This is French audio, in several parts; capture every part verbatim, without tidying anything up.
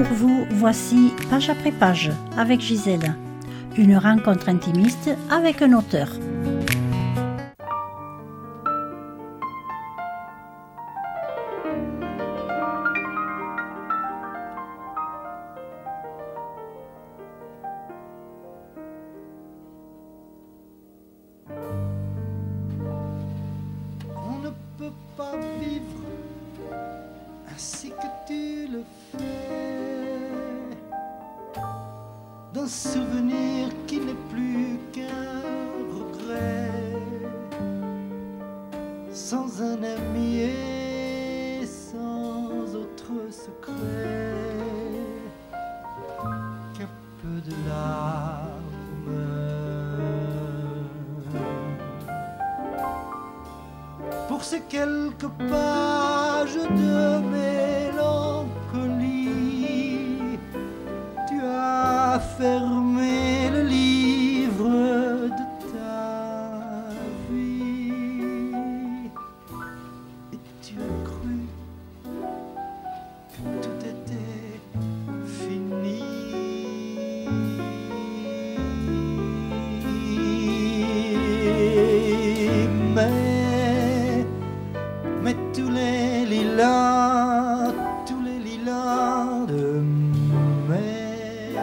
pour vous, voici Page après page avec Gisèle. Une rencontre intimiste avec un auteur. On ne peut pas vivre ainsi que tu le fais, d'un souvenir qui n'est plus qu'un regret, sans un ami et sans autre secret qu'un peu de larmes. Pour ces quelques pages de mélancolie, tu as fermé le livre de ta vie et tu as cru que tout était fini. Mais Mais tous les lilas, tous les lilas de mai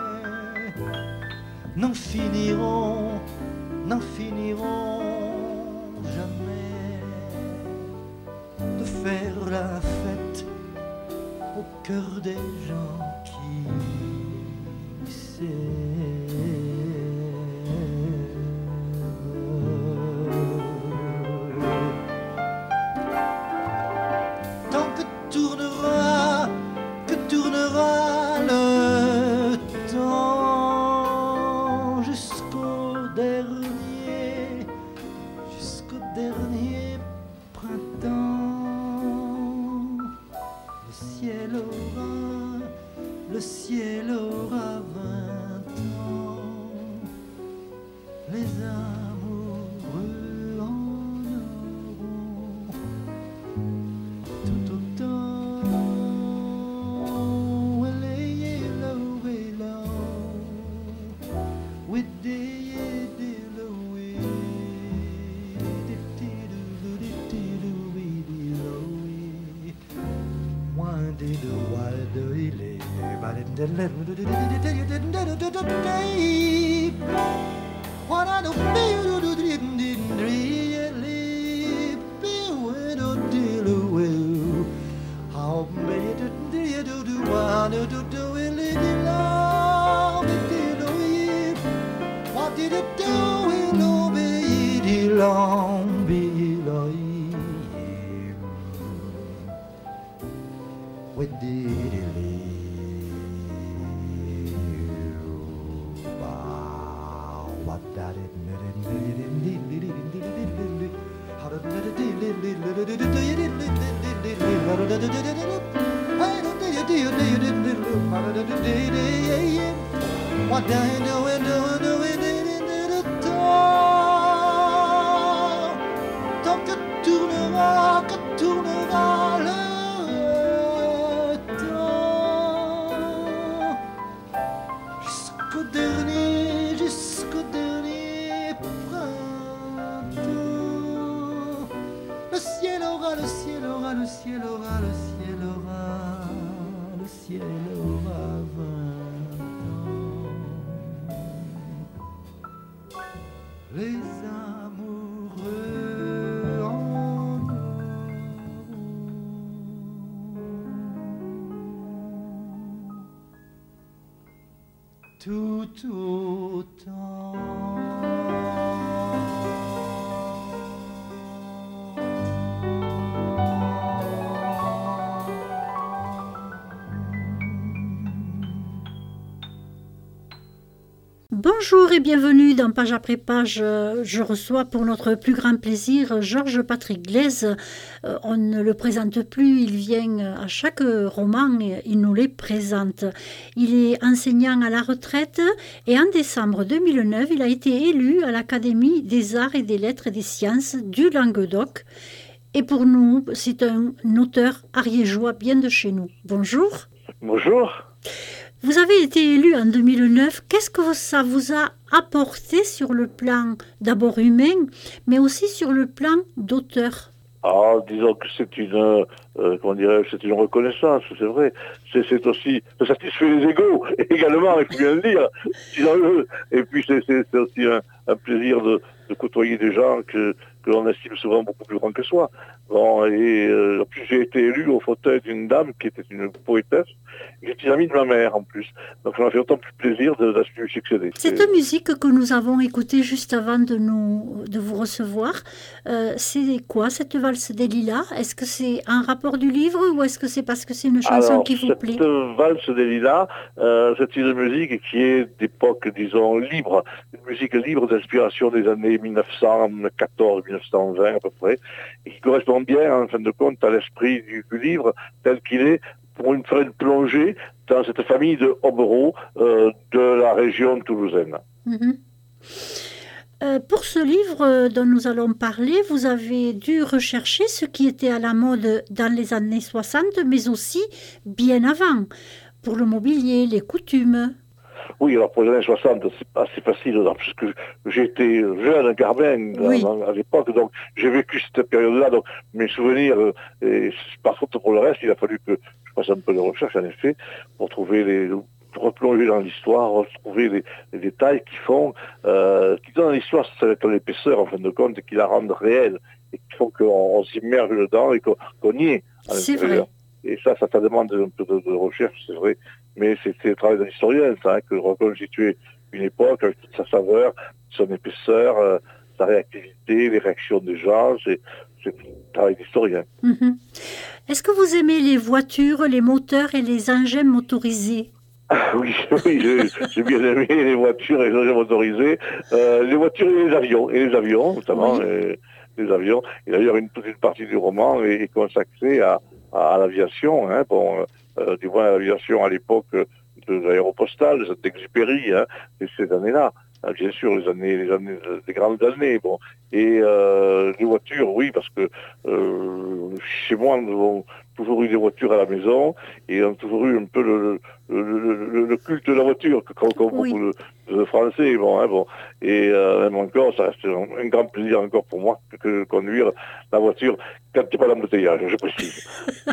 n'en finiront, n'en finiront jamais de faire la fête au cœur des gens qui s'aiment. Tant que tournera, que tournera le temps, jusqu'au dernier, jusqu'au dernier printemps. Le ciel aura, le ciel aura vingt ans. Les amoureux en auront tout autant. Well, yellow, yellow, with the yellow, one day the wild illy, but in the what I do feel to didn't really be when I did well. How many did you do do one to do it? Love it, what did it do? It love it, long below. What did it leave? What that it what I know and know and know it in temps. Tant que tournera, que tournera le temps, jusqu'au dernier, jusqu'au dernier printemps. Le ciel aura, le ciel aura, le ciel aura, le ciel aura, le ciel aura vingt ans. Les amoureux en auront tout autant. Bonjour et bienvenue dans Page après page. Je reçois pour notre plus grand plaisir Georges Patrick Glaise. On ne le présente plus, il vient à chaque roman et il nous les présente. Il est enseignant à la retraite et en décembre deux mille neuf, il a été élu à l'Académie des arts et des lettres et des sciences du Languedoc. Et pour nous, c'est un auteur ariégeois bien de chez nous. Bonjour. Bonjour. Vous avez été élu en deux mille neuf. Qu'est-ce que ça vous a apporté sur le plan d'abord humain, mais aussi sur le plan d'auteur? Ah, disons que c'est une, euh, comment dirais-je, c'est une reconnaissance, c'est vrai. C'est, c'est aussi, ça satisfait les égos, également, il faut bien le dire, disons-le. Et puis c'est, c'est, c'est aussi un, un plaisir de, de côtoyer des gens que, que l'on estime souvent beaucoup plus grands que soi. Bon, et euh, en plus j'ai été élu au fauteuil d'une dame qui était une poétesse, j'étais amie de ma mère en plus. Donc ça m'a fait autant plus plaisir de, de lui succéder. Cette c'est... musique que nous avons écoutée juste avant de, nous, de vous recevoir, euh, c'est quoi cette valse des lilas? Est-ce que c'est un rapport du livre ou est-ce que c'est parce que c'est une chanson Alors, qui vous plaît? cette valse des lilas, euh, c'est une musique qui est d'époque, disons, libre, une musique libre d'inspiration des années mille neuf cent quatorze mille neuf cent vingt à peu près, et qui correspond bien, en fin de compte, à l'esprit du, du livre tel qu'il est, pour une, faire une plongée dans cette famille de Hobereaux euh, de la région toulousaine. Mm-hmm. Euh, pour ce livre dont nous allons parler, vous avez dû rechercher ce qui était à la mode dans les années soixante, mais aussi bien avant, pour le mobilier, les coutumes. Oui, alors pour les années soixante, c'est assez facile, puisque j'étais jeune, un garbin oui. à, à l'époque, donc j'ai vécu cette période-là, donc mes souvenirs, euh, et par contre pour le reste, il a fallu que je fasse un peu de recherche, en effet, pour trouver les... replonger dans l'histoire, retrouver les, les détails qui font, euh, qui donnent l'histoire son épaisseur en fin de compte, et qui la rendent réelle, et qui font qu'on s'immerge dedans et qu'on, qu'on y est à l'intérieur. Et ça, ça, ça demande un peu de, de recherche, c'est vrai, mais c'est, c'est le travail d'un historien, ça, hein, que de reconstituer une époque avec toute sa saveur, son épaisseur, euh, sa réactivité, les réactions des gens, c'est, c'est un travail d'historien. Mm-hmm. Est-ce que vous aimez les voitures, les moteurs et les engins motorisés? Ah, oui, oui, j'ai, j'ai bien aimé les voitures et les engins motorisés, euh, les voitures et les avions, et les avions notamment, oui. et, les avions. Et d'ailleurs, une toute une partie du roman est, est consacrée à, à, à l'aviation, hein, bon, euh, du moins à l'aviation à l'époque de l'aéropostale, de Saint-Exupéry, hein, et ces années-là. Bien sûr, les années, les années, les grandes années, bon. Et euh, les voitures, oui, parce que euh, chez moi, nous avons toujours eu des voitures à la maison et on a toujours eu un peu le, le, le, le culte de la voiture, comme, comme oui. beaucoup de, de Français, bon, hein, bon. Et euh, même encore, ça reste un, un grand plaisir encore pour moi que, que de conduire la voiture quand il n'y a pas d'embouteillage, je précise.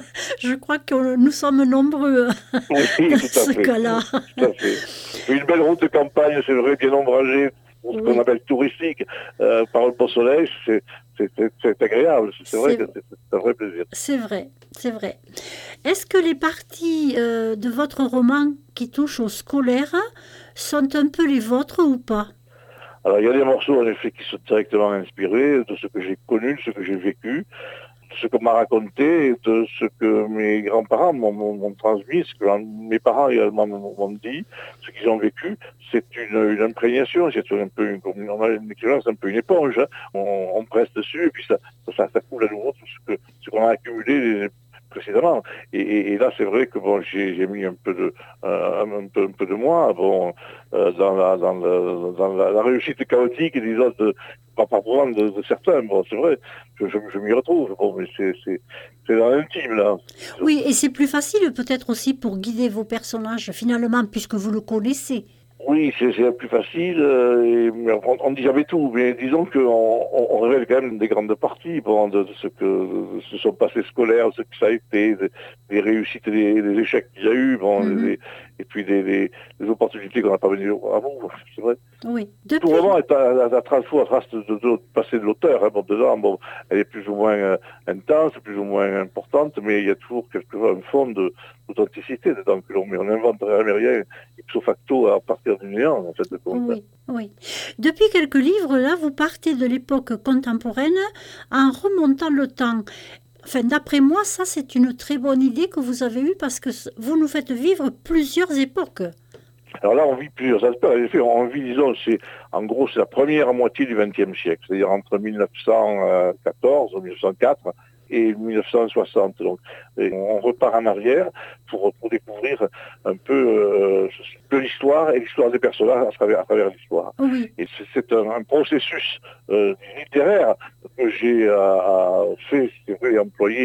Je crois que nous sommes nombreux oui, dans tout à ce fait, cas-là. Tout à fait. Une belle route de campagne, c'est vrai, bien ombragée, ce oui. qu'on appelle touristique, euh, par le beau soleil, c'est, c'est, c'est, c'est agréable, c'est, c'est vrai que c'est, c'est un vrai plaisir. C'est vrai, c'est vrai. Est-ce que les parties euh, de votre roman qui touchent au scolaire sont un peu les vôtres ou pas? Alors il y a des morceaux en effet qui sont directement inspirés de ce que j'ai connu, de ce que j'ai vécu, de ce qu'on m'a raconté, de ce que mes grands-parents m'ont, m'ont transmis, ce que mes parents également m'ont dit, ce qu'ils ont vécu. C'est une, une imprégnation, c'est un peu une, on a une expérience un peu une éponge, hein. on, on presse dessus et puis ça, ça, ça coule à nouveau tout ce, que, ce qu'on a accumulé les, précédemment. Et, et, et là, c'est vrai que bon, j'ai, j'ai mis un peu de, euh, un peu, un peu de moi, bon, euh, dans la, dans, le, dans la, la réussite chaotique, disons, de, pas par de, de certains. Bon, c'est vrai, je, je, je m'y retrouve. Bon, mais c'est, c'est, c'est dans l'intime, là. Oui, et c'est plus facile peut-être aussi pour guider vos personnages, finalement, puisque vous le connaissez. Oui, c'est, c'est plus facile, euh, et, on, on dit jamais tout, mais disons qu'on on, on révèle quand même des grandes parties bon, de, de ce que de ce sont passés scolaires, ce que ça a été, des, des réussites et des, des échecs qu'il y a eu, bon, mm-hmm. des, et puis des, des, des opportunités qu'on n'a pas venues à vous, c'est vrai. Oui. Depuis... Tout vraiment est à, à, à trace à trace de, de, de passé de l'auteur, hein, bon, dedans, bon, elle est plus ou moins euh, intense, plus ou moins importante, mais il y a toujours quelquefois un fond de, d'authenticité dedans que l'on met. On n'invente jamais rien ipso facto à partir du néant, en fait, de compte. Oui, oui. Depuis quelques livres, là, vous partez de l'époque contemporaine en remontant le temps. Enfin, d'après moi, ça, c'est une très bonne idée que vous avez eue parce que vous nous faites vivre plusieurs époques. Alors là, on vit plusieurs aspects. En effet, on vit, disons, c'est, en gros, c'est la première moitié du vingtième siècle, c'est-à-dire entre mille neuf cent quatorze ou mille neuf cent quatre et mille neuf cent soixante. Donc, on repart en arrière pour, pour découvrir un peu euh, de l'histoire et l'histoire des personnages à travers, à travers l'histoire. Oui. Et c'est, c'est un, un processus euh, littéraire que j'ai euh, fait, c'est vrai, employé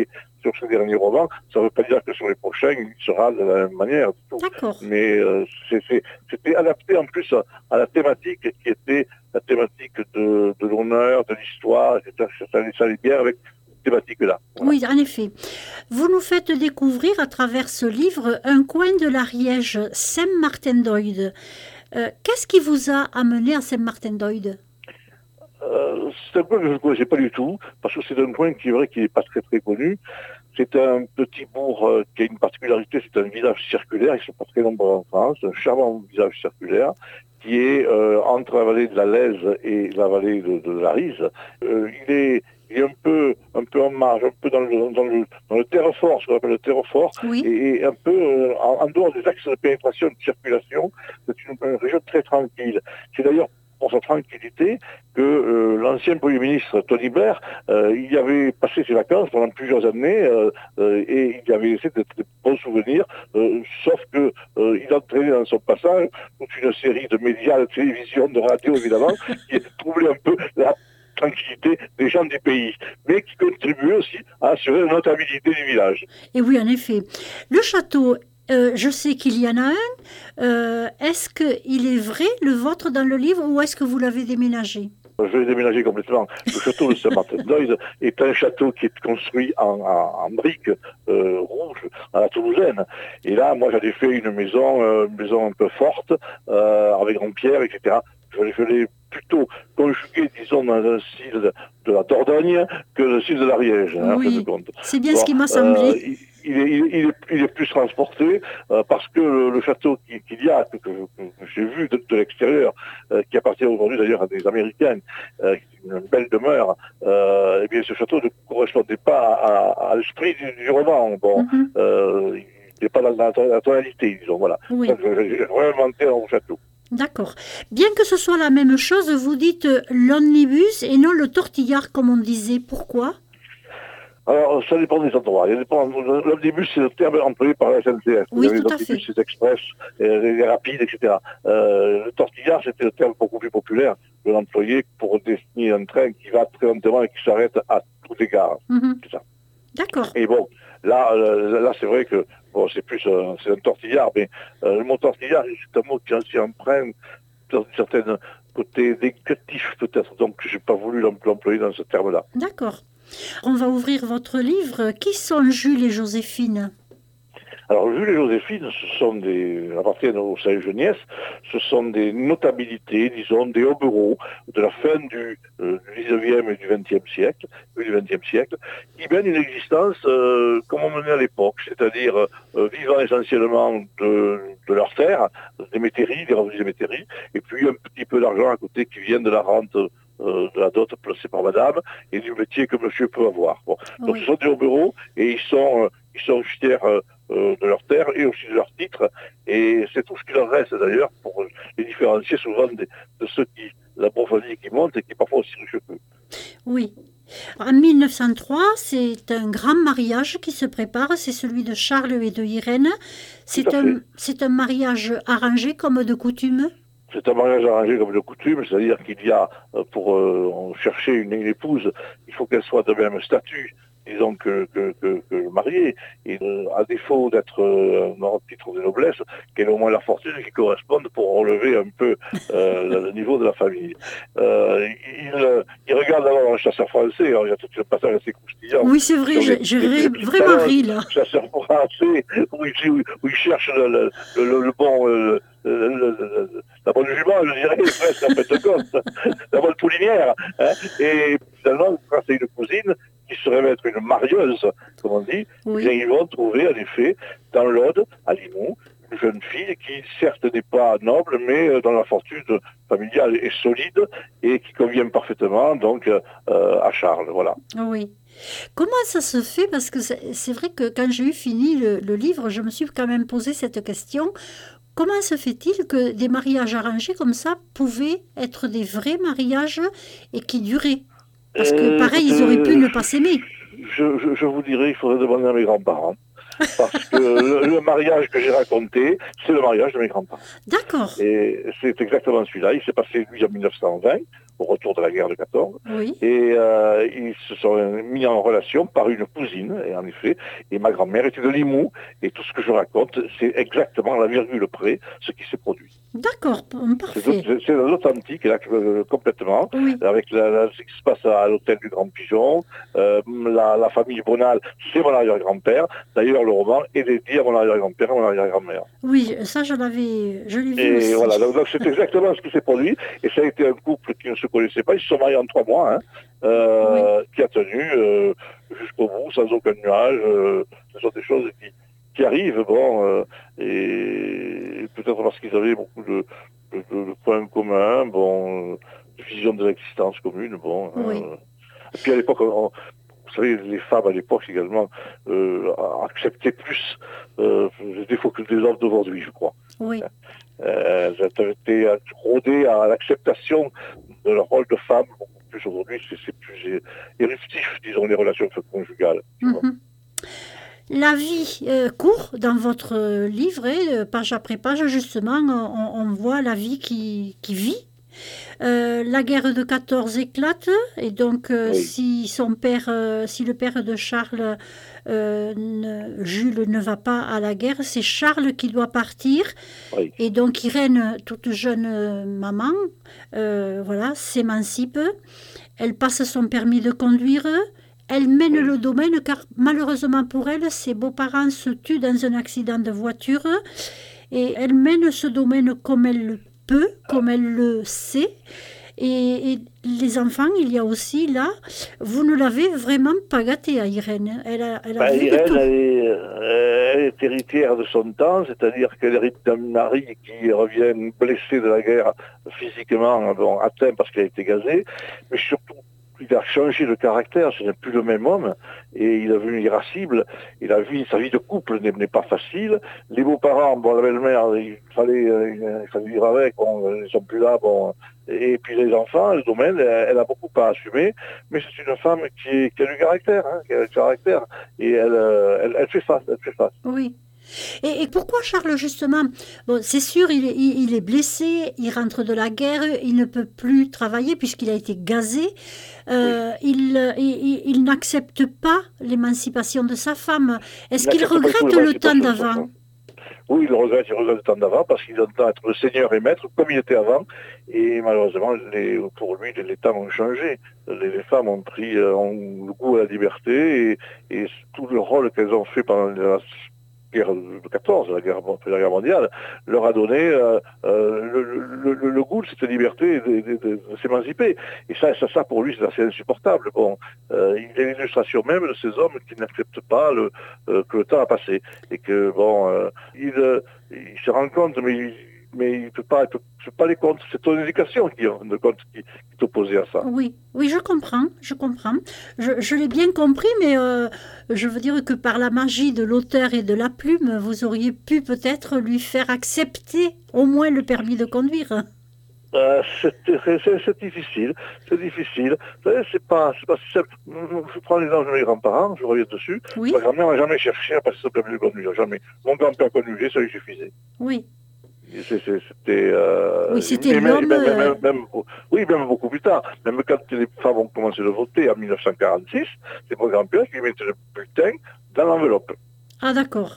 sur ce dernier roman. Ça ne veut pas dire que sur les prochains, il sera de la même manière du tout. D'accord. Mais euh, c'est, c'est, c'était adapté en plus à, à la thématique qui était la thématique de, de l'honneur, de l'histoire, et cetera. Ça, ça allait bien avec cette thématique-là. Voilà. Oui, en effet. Vous nous faites découvrir à travers ce livre un coin de l'Ariège, Saint-Martin-d'Oyde. Euh, qu'est-ce qui vous a amené à Saint-Martin-d'Oyde? Euh, c'est un coin que je ne connaissais pas du tout, parce que c'est un coin qui est vrai qu'il n'est pas très très connu. C'est un petit bourg euh, qui a une particularité, c'est un village circulaire, ils ne sont pas très nombreux en France, un charmant village circulaire, qui est euh, entre la vallée de la Lèze et la vallée de, de la Rise. Euh, il est il est un peu, un peu en marge, un peu dans le, dans le, dans le terrefort, ce qu'on appelle le terrefort, oui. et, et un peu euh, en, en dehors des axes de pénétration et de circulation. C'est une, une région très tranquille. C'est d'ailleurs pour sa tranquillité que euh, l'ancien Premier ministre Tony Blair, euh, il y avait passé ses vacances pendant plusieurs années euh, euh, et il avait laissé de, de bons souvenirs, euh, sauf que euh, il entraînait dans son passage toute une série de médias, de télévision, de radio évidemment, qui troublait un peu la tranquillité des gens du pays, mais qui contribuait aussi à assurer la notabilité du village. Et oui, en effet. Le château, euh, je sais qu'il y en a un. Euh, est-ce qu'il est vrai, le vôtre, dans le livre, ou est-ce que vous l'avez déménagé? Je l'ai déménagé complètement. Le château de Saint-Martin-d'Oyde est un château qui est construit en, en, en briques euh, rouges à la toulousaine. Et là, moi, j'avais fait une maison, euh, une maison un peu forte, euh, avec en pierre, et cetera. Je, je l'ai plutôt conjugué, disons, dans un style de, de la Dordogne que le style de l'Ariège. Hein, oui, c'est bien bon, ce qui m'a euh, semblé. Il, il, est, il, est, il est plus transporté euh, parce que le, le château qu'il y a, que, que, que j'ai vu de, de l'extérieur, euh, qui appartient aujourd'hui d'ailleurs à des Américains, euh, une belle demeure, euh, eh bien ce château ne correspondait pas à, à l'esprit du, du roman. Bon, mm-hmm. euh, il n'est pas dans la, la tonalité, disons, voilà. Oui. Donc, j'ai vraiment inventé un château. D'accord. Bien que ce soit la même chose, vous dites l'omnibus et non le tortillard, comme on disait. Pourquoi? Alors, ça dépend des endroits. L'omnibus, c'est le terme employé par la S N C F. Oui, les tout à fait. L'omnibus, c'est express, les rapides, et cetera. Euh, le tortillard, c'était le terme beaucoup plus populaire de l'employer pour désigner un train qui va très lentement et qui s'arrête à toutes les gares. Mm-hmm. C'est ça. D'accord. Et bon, là, là, c'est vrai que bon, c'est plus euh, c'est un tortillard, mais euh, le mot tortillard, c'est un mot qui s'y emprunte dans un certain côté négatif peut-être, donc je n'ai pas voulu l'employer dans ce terme-là. D'accord. On va ouvrir votre livre. Qui sont Jules et Joséphine? Alors, Jules et Joséphine, ce sont des, appartiennent au Saint-Geniès, ce sont des notabilités, disons, des hobereaux de la fin du, euh, du dix-neuvième et du vingtième siècle, du vingtième siècle, qui mènent une existence euh, comme on menait à l'époque, c'est-à-dire euh, vivant essentiellement de, de leurs terres, des métairies, des revenus des métairies, et puis un petit peu d'argent à côté qui vient de la rente euh, de la dot placée par madame et du métier que monsieur peut avoir. Bon. Donc, oui. Ce sont des hobereaux et ils sont, euh, ils sont fiers euh, de leur terre et aussi de leur titre, et c'est tout ce qui leur reste d'ailleurs pour les différencier souvent de, de ceux qui, la bourgeoisie qui monte et qui parfois aussi riche peu. Oui. En mille neuf cent trois, c'est un grand mariage qui se prépare, c'est celui de Charles et de Irène. C'est un, c'est un mariage arrangé comme de coutume? C'est un mariage arrangé comme de coutume, c'est-à-dire qu'il y a, pour euh, chercher une, une épouse, il faut qu'elle soit de même statut, disons, que, que, que, que mariée, et euh, à défaut d'être euh, un titre de noblesse, qu'elle ait au moins la fortune qui corresponde pour relever un peu euh, le niveau de la famille. Euh, il, il regarde alors un chasseur français, alors il y a tout le passage assez croustillant. Oui, c'est vrai, j'ai, j'ai les, vraiment ri, là. Un chasseur français, où il, où, où il cherche le, le, le, le bon... Euh, Le, le, le, la bonne jument, je dirais, presque en fait de compte, la bonne poulinière. Hein, et finalement, quand c'est une cousine qui se révèle être une marieuse, comme on dit, oui. Ils vont trouver en effet dans l'Aude, à Limoux, une jeune fille qui certes n'est pas noble, mais dont la fortune familiale est solide et qui convient parfaitement donc euh, à Charles. Voilà. Oui. Comment ça se fait? Parce que c'est, c'est vrai que quand j'ai eu fini le, le livre, je me suis quand même posé cette question. Comment se fait-il que des mariages arrangés comme ça pouvaient être des vrais mariages et qui duraient? Parce que pareil, euh, ils auraient pu euh, ne pas s'aimer. Je, je, je vous dirais, il faudrait demander à mes grands-parents. Parce que le, le mariage que j'ai raconté, c'est le mariage de mes grands-parents. D'accord. Et c'est exactement celui-là. Il s'est passé, lui, en mille neuf cent vingt, au retour de la guerre de quatorze. Oui. Et euh, ils se sont mis en relation par une cousine, et en effet. Et ma grand-mère était de Limoux. Et tout ce que je raconte, c'est exactement la virgule près ce qui s'est produit. D'accord, C'est parfait. c'est- c'est l'authentique, là, euh, complètement. Oui. Avec la, la- ce qui se passe à l'hôtel du Grand Pigeon, euh, la, la famille Bonal, c'est mon arrière-grand-père. D'ailleurs, le roman est dédié à mon arrière-grand-père et à mon arrière-grand-mère. Oui, ça je l'avais, je l'ai vu Et aussi. voilà, donc donc c'est exactement ce qui s'est produit. Et ça a été un couple qui ne se connaissait pas. Ils se sont mariés en trois mois, hein, euh, qui a tenu euh, jusqu'au bout, sans aucun nuage. Euh, ce sont des choses qui, qui arrivent, bon, euh, et peut-être parce qu'ils avaient beaucoup de, de, de- de points communs, bon, euh, de vision de l'existence commune, bon. Oui. euh. Et puis à l'époque, on- vous savez, les femmes à l'époque également euh, acceptaient plus euh, les défauts que les hommes d'aujourd'hui, je crois. Oui, Euh, elles ont été rodées à l'acceptation de leur rôle de femme. Beaucoup plus aujourd'hui, c'est c'est plus éruptif, disons, les relations conjugales. tu vois. mhm. La vie euh, court dans votre livre, et, page après page, justement, on, on voit la vie qui, qui vit. Euh, la guerre de quatorze éclate, et donc euh, Oui. si son père, euh, si le père de Charles, euh, ne- Jules, ne va pas à la guerre, c'est Charles qui doit partir. Oui. Et donc Irène, toute jeune euh, maman, euh, voilà, s'émancipe. Elle passe son permis de conduire. Elle mène Oui. le domaine car malheureusement pour elle, ses beaux-parents se tuent dans un accident de voiture. Et elle mène ce domaine comme elle le peut, comme elle le sait. Et, et les enfants, il y a aussi là, vous ne l'avez vraiment pas gâtée à Irène. Elle a, elle a Ben, vu de Irène, tout. elle est, euh, elle est héritière de son temps, c'est-à-dire qu'elle hérite d'un mari qui revient blessé de la guerre physiquement, bon, atteint parce qu'il a été gazé, mais surtout, il a changé de caractère, ce n'est plus le même homme, et il est devenu irascible, et la vie, sa vie de couple n'est n'est pas facile. Les beaux-parents, bon, la belle-mère, il fallait, euh, il fallait vivre avec, bon, ils sont plus là, bon, et puis les enfants, le domaine, elle, elle a beaucoup à assumer, mais c'est une femme qui, est- qui a du caractère, hein, qui a du caractère, et elle, euh, elle, elle fait face, elle fait face. Oui. Et, et pourquoi Charles, justement, bon, c'est sûr, il est, il, il est blessé, il rentre de la guerre, il ne peut plus travailler puisqu'il a été gazé. Euh, il il, il n'accepte pas l'émancipation de sa femme. Est-ce qu'il n'accepte pas du tout regrette le temps l'émancipation de sa d'avant? femme. Oui, il regrette, il regrette le temps d'avant parce qu'il entend être le seigneur et maître comme il était avant. Et malheureusement, les, pour lui, les, les temps ont changé. Les, les femmes ont pris euh, ont le goût à la liberté et, et tout le rôle qu'elles ont fait pendant la guerre de quatorze, la guerre, la guerre mondiale, leur a donné euh, euh, le, le, le, le goût de cette liberté de, de, de, de s'émanciper. Et ça, ça, ça, pour lui, c'est assez insupportable. Bon, euh, il est l'illustration même de ces hommes qui n'acceptent pas le, euh, que le temps a passé. Et que, bon, euh, il, euh, il se rend compte, mais il mais il ne peut pas, il peut, il peut pas les comptes. C'est ton éducation qui, de compte, qui, qui est opposée à ça. Oui, oui, je comprends, je comprends. Je, je l'ai bien compris, mais euh, je veux dire que par la magie de l'auteur et de la plume, vous auriez pu peut-être lui faire accepter au moins le permis de conduire. Euh, c'est difficile, c'est difficile. Vous savez, c'est pas, c'est pas si simple. Je prends l'exemple de mes grands-parents, je reviens dessus. Oui. Ma grand-mère n'a jamais cherché à passer son permis de conduire, jamais. Mon grand-père conduisait, ça lui suffisait. Oui. C'était... Euh, oui, c'était l'homme... Même, même, même, même, oui, même beaucoup plus tard. Même quand les femmes ont commencé à voter en mille neuf cent quarante-six, c'est mon grand-père qui mettait le bulletin dans l'enveloppe. Ah, d'accord.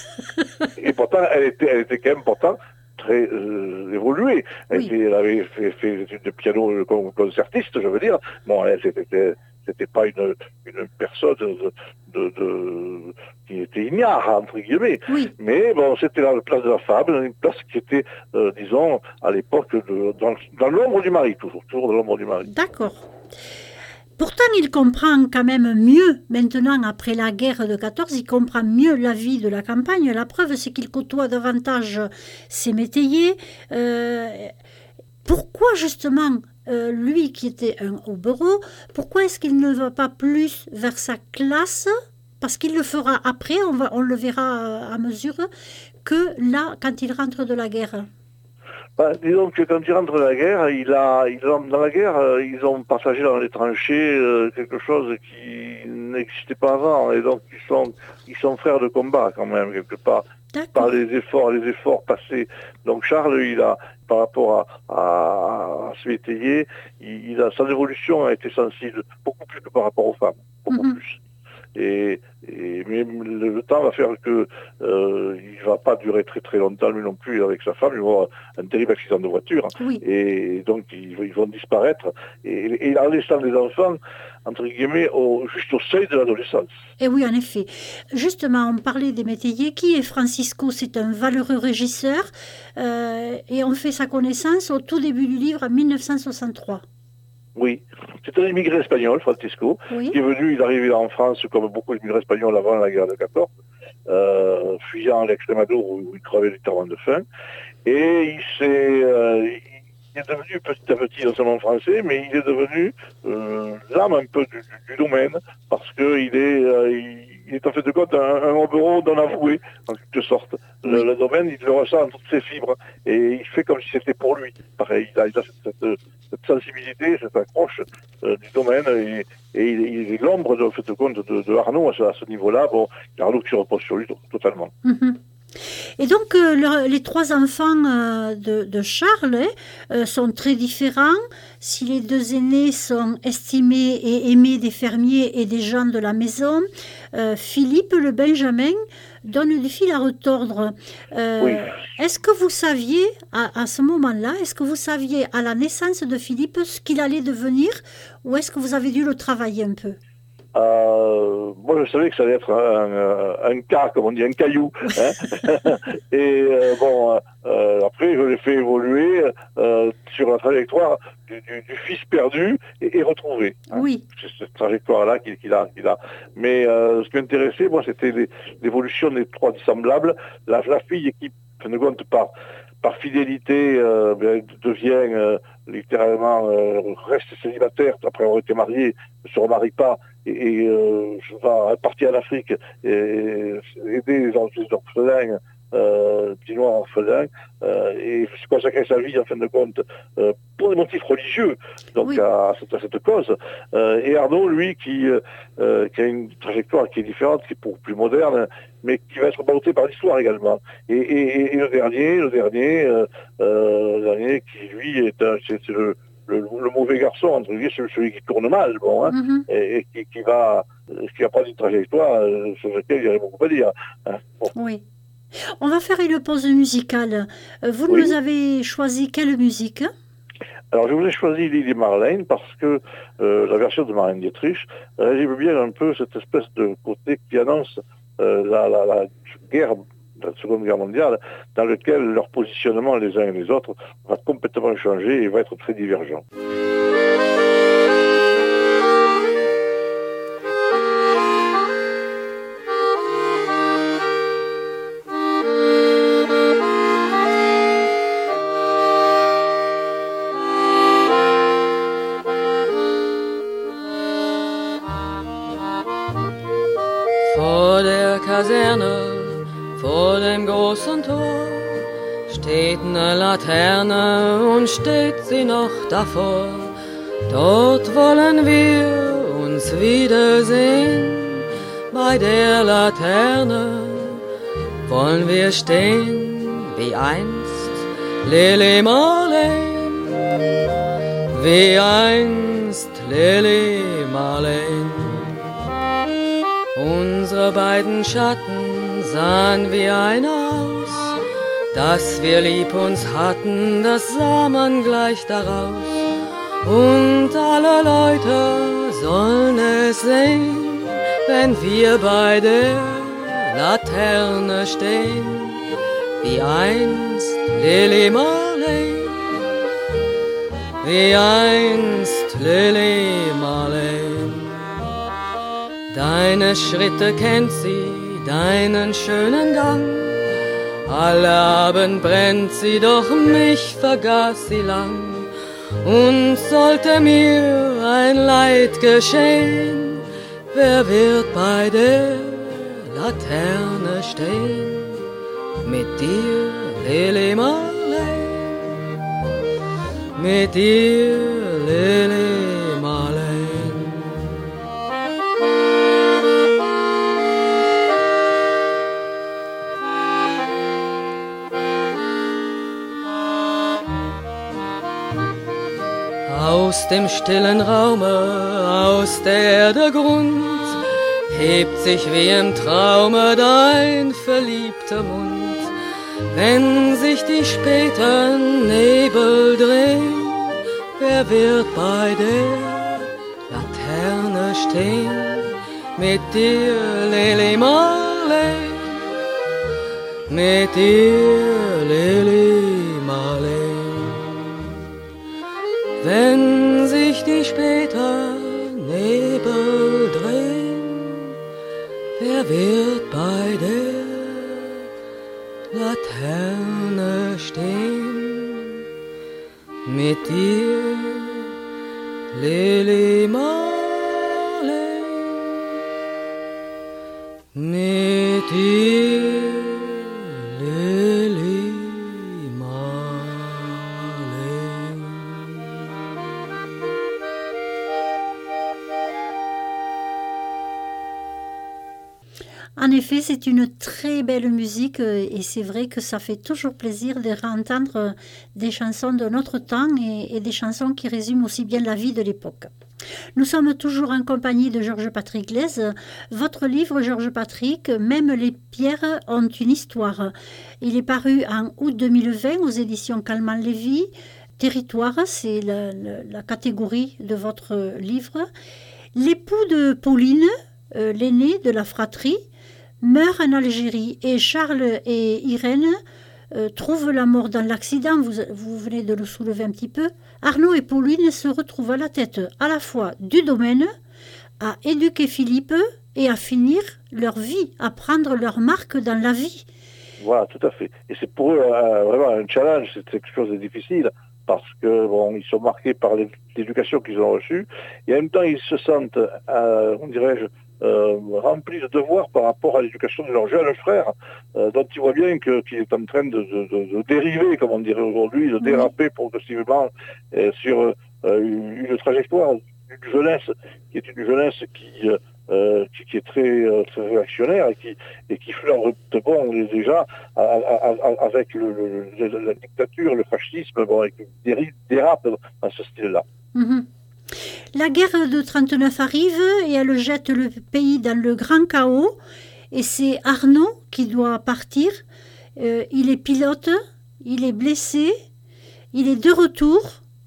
Et pourtant, elle était, elle était quand même pourtant très euh, évoluée. Elle, Oui. était, elle avait fait, fait des études de piano concertiste, je veux dire. Bon, elle, c'était... C'était pas une, une personne de, de, de, qui était ignare, entre guillemets. Oui. Mais bon, c'était la place de la femme, une place qui était, euh, disons, à l'époque, dans, dans l'ombre du mari, toujours, toujours dans l'ombre du mari. D'accord. Pourtant, il comprend quand même mieux, maintenant, après la guerre de quatorze, il comprend mieux la vie de la campagne. La preuve, c'est qu'il côtoie davantage ses métayers. Euh, pourquoi, justement, Euh, lui qui était un hobereau, pourquoi est-ce qu'il ne va pas plus vers sa classe? Parce qu'il le fera après, on, va, on le verra à mesure, que là, quand il rentre de la guerre. Bah, disons que quand il rentre de la guerre, il a, il a, dans la guerre, euh, ils ont partagé dans les tranchées euh, quelque chose qui n'existait pas avant, et donc ils sont, ils sont frères de combat quand même, quelque part, par les efforts, les efforts passés. Donc Charles, il a, par rapport à, à, à ce métayer, il, il a, son évolution a été sensible, beaucoup plus que par rapport aux femmes, beaucoup mm-hmm. plus. Et, et mais le, le temps va faire que euh, il va pas durer très très longtemps lui non plus avec sa femme. Il va avoir un terrible accident de voiture oui. et donc ils, ils vont disparaître et, et en laissant les enfants entre guillemets au, juste au seuil de l'adolescence. Et oui, en effet. Justement, on parlait des métayers. Qui est Francisco? C'est un valeureux régisseur euh, et on fait sa connaissance au tout début du livre en mille neuf cent soixante-trois. Oui, c'est un immigré espagnol, Francisco, oui. qui est venu, il est arrivé en France comme beaucoup d'immigrés espagnols avant la guerre de quatorze, euh, fuyant l'Extrémadure où il crevait littéralement de faim. Et il s'est, euh, il est devenu petit à petit non seulement français, mais il est devenu euh, l'âme un peu du, du domaine, parce qu'il est, euh, il, il est en fait de compte un, un hobereau non avoué, en quelque sorte. Le, le domaine, il le ressent en toutes ses fibres, et il fait comme si c'était pour lui. Pareil, il a, il a cette, cette, cette sensibilité, cette accroche euh, du domaine, et, et il, il est l'ombre de, fait de compte de, de Arnaud à ce, à ce niveau-là. Bon, Arnaud qui repose sur lui totalement. Mm-hmm. Et donc, euh, le, les trois enfants euh, de, de Charles euh, sont très différents. Si les deux aînés sont estimés et aimés des fermiers et des gens de la maison, euh, Philippe, le Benjamin, donne du fil à retordre. Euh, oui. Est-ce que vous saviez, à, à ce moment-là, est-ce que vous saviez à la naissance de Philippe ce qu'il allait devenir, ou est-ce que vous avez dû le travailler un peu ? Euh, moi, je savais que ça allait être un, un, un cas, comme on dit, un caillou. Hein. Et euh, bon, euh, après, je l'ai fait évoluer euh, sur la trajectoire du, du, du fils perdu et, et retrouvé. Hein. Oui. C'est cette trajectoire-là qu'il, qu'il, a, qu'il a. Mais euh, ce qui m'intéressait, moi, c'était les, l'évolution des trois dissemblables. La, la fille qui, ne compte pas, par fidélité, euh, devient euh, littéralement euh, reste célibataire après avoir été mariée, ne se remarie pas et, et euh, va partir en Afrique et, et aider les orphelins, euh, petits noirs orphelins, euh, et se consacrer sa vie en fin de compte euh, pour des motifs religieux, donc oui. à, à, cette, à cette cause. Euh, et Arnaud, lui, qui, euh, qui a une trajectoire qui est différente, qui est pour plus moderne, mais qui va être balloté par l'histoire également. Et, et, et le dernier, le dernier, euh, euh, le dernier qui lui est, un, c'est, c'est le, le, le mauvais garçon entre guillemets, celui, celui qui tourne mal, bon, hein, mm-hmm. et, et qui, qui va, qui va prendre une trajectoire euh, sur laquelle il y aurait beaucoup à dire. Hein. Bon. Oui. On va faire une pause musicale. Vous oui. nous avez choisi quelle musique ? Alors, je vous ai choisi Lili Marlene parce que euh, la version de Marlène Dietrich résume bien un peu cette espèce de côté qui annonce euh, la, la, la guerre, la Seconde Guerre mondiale, dans lequel leur positionnement les uns et les autres va complètement changer et va être très divergent. Kaserne, vor dem großen Tor, steht eine Laterne und steht sie noch davor. Dort wollen wir uns wiedersehen, bei der Laterne wollen wir stehen, wie einst Lili Marleen, wie einst Lili Marleen. Unsere beiden Schatten sahen wie einer aus, dass wir lieb uns hatten, das sah man gleich daraus. Und alle Leute sollen es sehen, wenn wir bei der Laterne stehen, wie einst Lili Marleen, wie einst Lili Marleen. Deine Schritte kennt sie, deinen schönen Gang. Alle Abend brennt sie, doch mich vergaß sie lang. Und sollte mir ein Leid geschehen, wer wird bei der Laterne stehen? Mit dir, Lili Marleen, mit dir, Lili Marleen. Aus dem stillen Raume, aus der Erde Grund, hebt sich wie im Traume dein verliebter Mund. Wenn sich die späten Nebel drehen, wer wird bei der Laterne stehen? Mit dir, Lili Marley, mit dir, Lili Marley. Wenn sich die späten Nebel drehen, wer wird bei der Laterne stehen? Mit dir, Lili Marley, mit dir, Lili Marley. En effet, c'est une très belle musique et c'est vrai que ça fait toujours plaisir de réentendre des chansons de notre temps et, et des chansons qui résument aussi bien la vie de l'époque. Nous sommes toujours en compagnie de Georges Patrick Glaise. Votre livre, Georges Patrick, Même les pierres ont une histoire. Il est paru en août deux mille vingt aux éditions Calment-Lévy. Territoire, c'est la, la, la catégorie de votre livre. L'époux de Pauline, euh, l'aîné de la fratrie, meurt en Algérie et Charles et Irène euh, trouvent la mort dans l'accident. Vous, vous venez de le soulever un petit peu. Arnaud et Pauline se retrouvent à la tête à la fois du domaine, à éduquer Philippe et à finir leur vie, à prendre leur marque dans la vie. Voilà, tout à fait. Et c'est pour eux euh, vraiment un challenge, c'est quelque chose de difficile parce que bon, ils sont marqués par l'éducation qu'ils ont reçue et en même temps ils se sentent, euh, on dirais-je, Euh, remplis de devoirs par rapport à l'éducation de leur jeune frère, euh, dont ils voient bien que, qu'il est en train de, de, de, de dériver, comme on dirait aujourd'hui, de déraper progressivement euh, sur euh, une, une trajectoire d'une jeunesse qui est une jeunesse qui, euh, qui, qui est très, euh, très réactionnaire et qui, et qui flirte bon, déjà à, à, à, avec le, le, la dictature, le fascisme, bon, et qui dérape dans ce style-là. Mm-hmm. La guerre de trente-neuf arrive et elle jette le pays dans le grand chaos. Et c'est Arnaud qui doit partir. Euh, il est pilote, il est blessé, il est de retour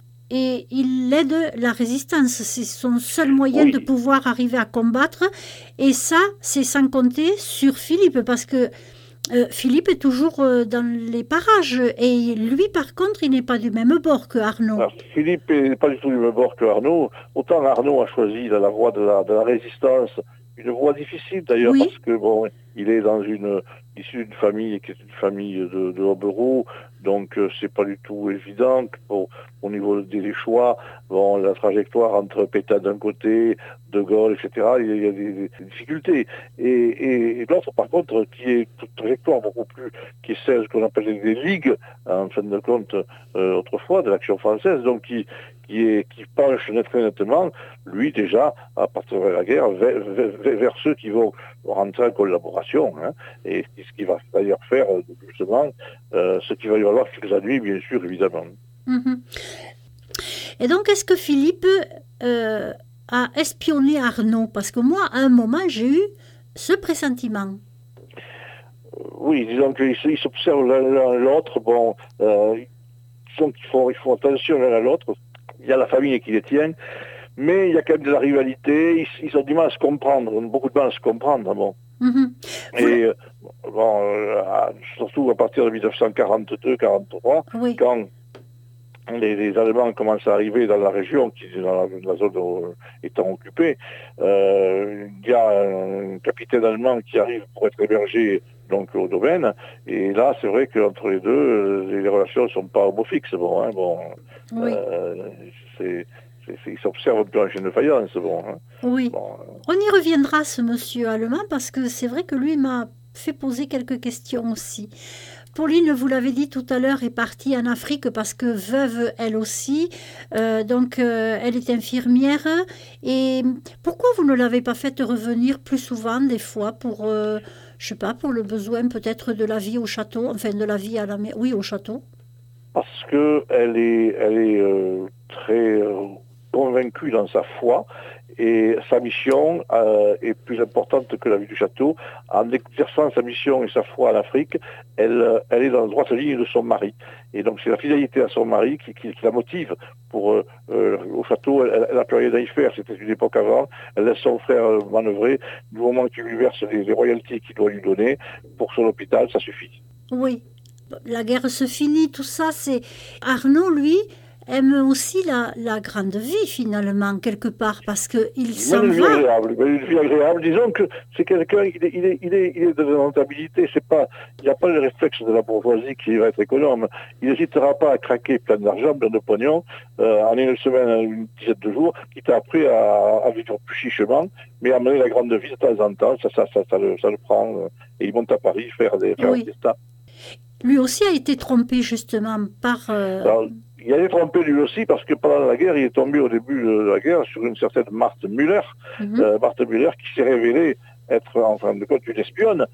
et il aide la résistance. C'est son seul moyen oui. de pouvoir arriver à combattre. Et ça, c'est sans compter sur Philippe parce que Euh, Philippe est toujours euh, dans les parages et lui par contre il n'est pas du même bord que Arnaud. Alors, Philippe n'est pas du tout du même bord que Arnaud. Autant Arnaud a choisi la, la voie de la, de la résistance, une voie difficile d'ailleurs oui. parce que bon, il est dans une issu d'une famille qui est une famille de, de Hobereau, donc euh, c'est pas du tout évident pour, au niveau des, des choix. Bon, la trajectoire entre Pétain d'un côté, De Gaulle, et cetera. Il y a, il y a des, des difficultés. Et, et, et l'autre, par contre, qui est une trajectoire beaucoup plus, qui est celle qu'on appelait des ligues, en fin de compte, euh, autrefois, de l'action française, donc qui qui, est, qui penche très nettement, lui déjà, à partir de la guerre, vers, vers, vers ceux qui vont rentrer en collaboration, hein, et ce qui va d'ailleurs faire, justement, euh, ce qui va y avoir quelques ennuis, bien sûr, évidemment. Mm-hmm. Et donc, est-ce que Philippe euh, a espionné Arnaud? Parce que moi, à un moment, j'ai eu ce pressentiment. Oui, disons qu'ils s'observent l'un à l'autre, bon, euh, disons qu'ils font, ils font attention l'un à l'autre. Il y a la famille qui les tient, mais il y a quand même de la rivalité, ils, ils ont du mal à se comprendre, beaucoup de mal à se comprendre, bon. Mm-hmm. Et euh, bon, euh, surtout à partir de dix-neuf cent quarante-deux quarante-trois, oui. quand les, les Allemands commencent à arriver dans la région, qui est dans la, la zone euh, étant occupée, euh, il y a un capitaine allemand qui arrive pour être hébergé donc au domaine, et là c'est vrai qu'entre les deux, les, les relations ne sont pas au beau fixe, bon, hein, bon, oui. euh, c'est... Il s'observe un peu en chaîne de faïence. Bon, hein. Oui. Bon, euh... On y reviendra, ce monsieur allemand, parce que c'est vrai que lui m'a fait poser quelques questions aussi. Pauline, vous l'avez dit tout à l'heure, est partie en Afrique parce que veuve elle aussi. Euh, donc, euh, elle est infirmière. Et pourquoi vous ne l'avez pas faite revenir plus souvent, des fois, pour, euh, je sais pas, pour le besoin peut-être de la vie au château, enfin de la vie à la mer, oui, au château? Parce qu'elle est, elle est euh, très... Euh... convaincu dans sa foi. Et sa mission euh, est plus importante que la vie du château. En exerçant sa mission et sa foi en Afrique, elle, elle est dans la droite ligne de son mari. Et donc c'est la fidélité à son mari qui, qui, qui la motive. Pour, euh, euh, au château, elle n'a plus rien à y faire, c'était une époque avant. Elle laisse son frère euh, manœuvrer. Du moment qu'il lui verse les, les royalties qu'il doit lui donner, pour son hôpital, ça suffit. Oui, la guerre se finit, tout ça, c'est... Arnaud, lui... aime aussi la, la grande vie, finalement, quelque part, parce qu'il s'en une vie va. agréable, une vie agréable. Disons que c'est quelqu'un, il est, il est, il est, il est de la rentabilité. C'est pas, il n'y a pas le réflexe de la bourgeoisie qui va être économe. Il n'hésitera pas à craquer plein d'argent, plein de pognon, euh, en une semaine, une dizaine de jours, quitte après à, à vivre plus chichement, mais à mener la grande vie de temps en temps. Ça, ça, ça, ça, le, ça le prend. Euh, et il monte à Paris faire des, faire oui. des tas. Lui aussi a été trompé, justement, par... Euh... Alors, il a été trompé lui aussi parce que pendant la guerre, il est tombé au début de la guerre sur une certaine Marthe Müller, mm-hmm. euh, Marthe Müller qui s'est révélée être en fin de compte une espionne